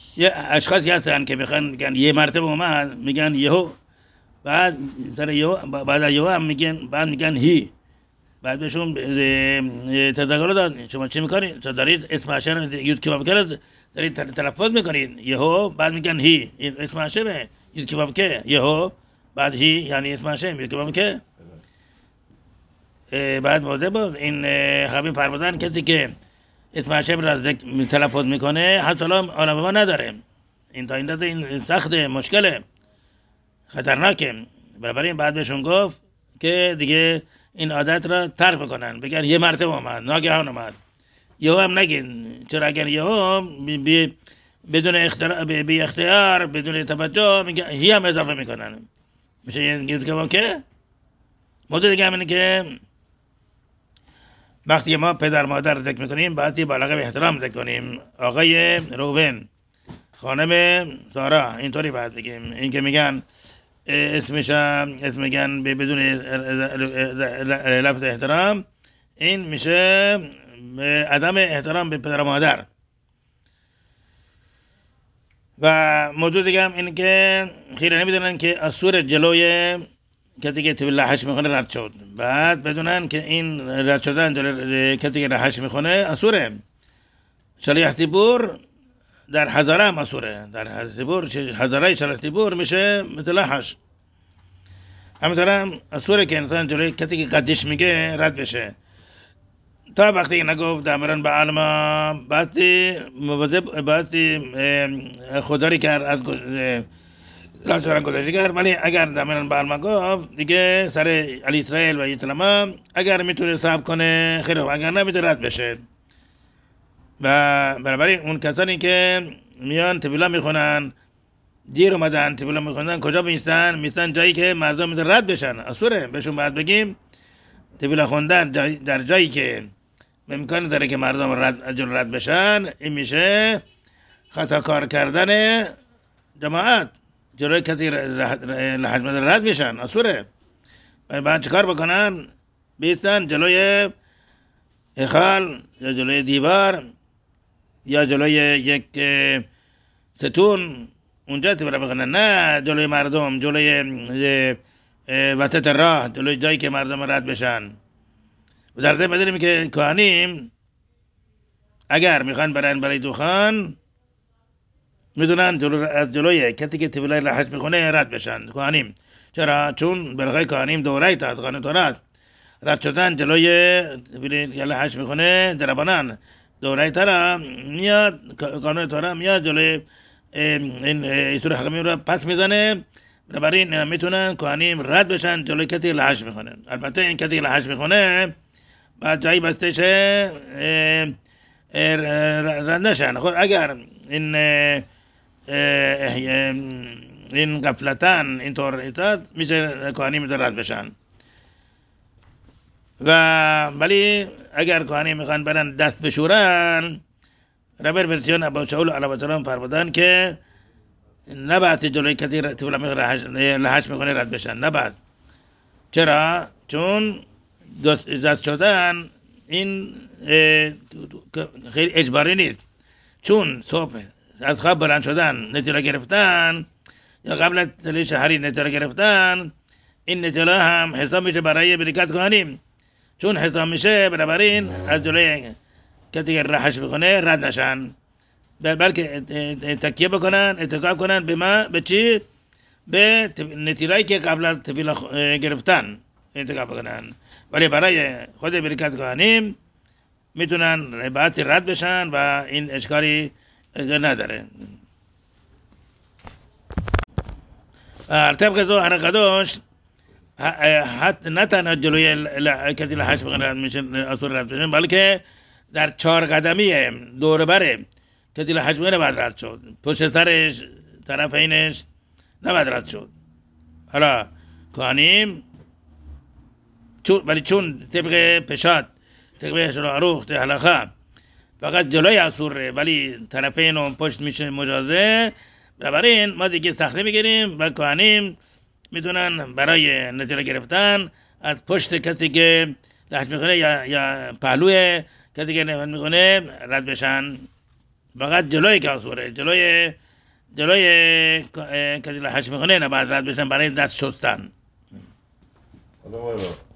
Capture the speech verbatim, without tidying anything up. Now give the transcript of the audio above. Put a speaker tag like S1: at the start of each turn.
S1: یه اشخاصی هستن که میخوان میگن یه مرتبه اومد میگن یهو، بعد سر یهو بعد از یهو هم میگن، بعد میگن هی، بعد بهشون تذکر داد شما چی میکنید؟ چرا دارید اسم حشر رو یود کباب کرد دارید تلفظ میکنید یهو، بعد میگن هی اسم حشر یود کباب که یهو، بعد هی یعنی اسم حشر یود کباب که. بعد موضوع بود این همین فرمودن کسی که اسم حشر را تلفظ میکنه حتی الان ما نداره، این تا این داده این سخت مشکله خطرناکه. بنابراین بعد بهشون گفت که دیگه این عادت را ترک بکنن، بگن یه مرتبه اومد ناگهان اومد یهو هم نگین، چرا اگر یهو بی بدون اختیار بی اختیار بدون توجه میگن هی هم اضافه میکنن میشه یه که که موضوع دیگه همینه که وقتی ما پدر مادر ذکر میکنیم باید بالغ به احترام ذکر کنیم. آقای روبن خانم سارا اینطوری باید بگیم، این که میگن اسمش اسم میگن بدون لفظ احترام، این میشه عدم احترام به پدر و مادر. و موضوع دیگه هم این که خیلی نمیدونن که اصور جلوی کسی که طفل لحش میخونه رد شد، بعد بدونن که این رد شدن جلوی کسی که لحش میخونه اصوره. شلیح تیبور در هزاره هم اصوره، در تیبور هزاره شلیح تیبور میشه مثل لحش. همینطور هم اصوره که انسان جلوی کسی که قدش میگه رد بشه. تا وقتی نگفت دامران به علما بعدی مواظب بعدی خودداری کرد از رفتاران گذاشته کرد، ولی اگر دامران به علما گفت دیگه سر علی اسرائیل و ایتلما اگر میتونه صبر کنه خیلی، اگر نمیتونه رد بشه. و بنابراین اون کسانی که میان تبیلا میخونن دیر اومدن تبیلا میخونن کجا میستن؟ میستن جایی که مردم میتونه رد بشن، اصوره بهشون باید بگیم تبیلا خوندن در جایی که امکان داره که مردم رد اجل رد بشن، این میشه خطا کار کردن جماعت جلوی کسی لحجم رد میشن، اصوره. بعد چکار بکنن؟ بیستن جلوی اخال یا جلوی دیوار یا جلوی یک ستون، اونجا تبیلا بخونن، نه جلوی مردم، جلوی وسط راه، جلوی جایی که مردم رد بشن. و در ضمن بدونیم که کهانیم اگر میخوان برن برای دوخان میدونن جلو از جلوی کسی که تبیلای لحش میخونه رد بشن کهانیم. چرا؟ چون برای کهانیم دوره تا از قانون تورات رد شدن جلوی تبیلای لحش میخونه دربانان دوره تا میاد، قانون تورات میاد جلوی این ایسور حکمی رو پس میزنه. بنابراین میتونن کهانیم رد بشن جلوی کسی لحش میخونه. البته این کسی لحش میخونه بعد جایی بسته شه رد نشن. خب اگر این این غفلتن اینطور ایتاد میشه کهانیم رد بشن. و ولی اگر کهانیم میخوان برن دست بشورن، ربر ورسیون ابا شاول علیه السلام فرمودن که نباید جلوی کسی لحش میخونه رد بشن، نباید. چرا؟ چون دست شدن این خیلی اجباری نیست، چون صبح از خواب بلند شدن نتیجه گرفتن یا قبل از تلی شهری نتیجه گرفتن، این نتیجه هم حساب میشه برای برکت کهانیم، چون حساب میشه بنابراین از جلوی کسی که رحش بکنه رد نشن، بلکه تکیه بکنن، اتکاب کنن به ما، به چی؟ به نتیجه‌ای که قبل از تبیل گرفتن اتکاب بکنن. ولی برای خود برکت کهانیم میتونن بعد رد بشن و این اشکالی نداره. طبق ظاهر قدوش حتی نه تنها جلوی کسی لحش بکنن میشن اصول رد بشن، بلکه در چهار قدمی دور بره کسی لحش بکنه نباید رد شد، پشت سرش، طرف اینش نباید رد شد. حالا کهانیم چون ولی چون طبق پشات طبق شروع حلقه فقط جلوی اصوره ولی طرفین و پشت میشه مجازه، بنابراین ما دیگه سختی میگیریم و کهانیم میتونن برای نتیجه گرفتن از پشت کسی که لحش میخونه یا, یا پهلوی کسی که نفت میکنه رد بشن. فقط جلوی که آسوره، جلوی جلوی کسی لحش میکنه نه بعد رد بشن برای دست شستن.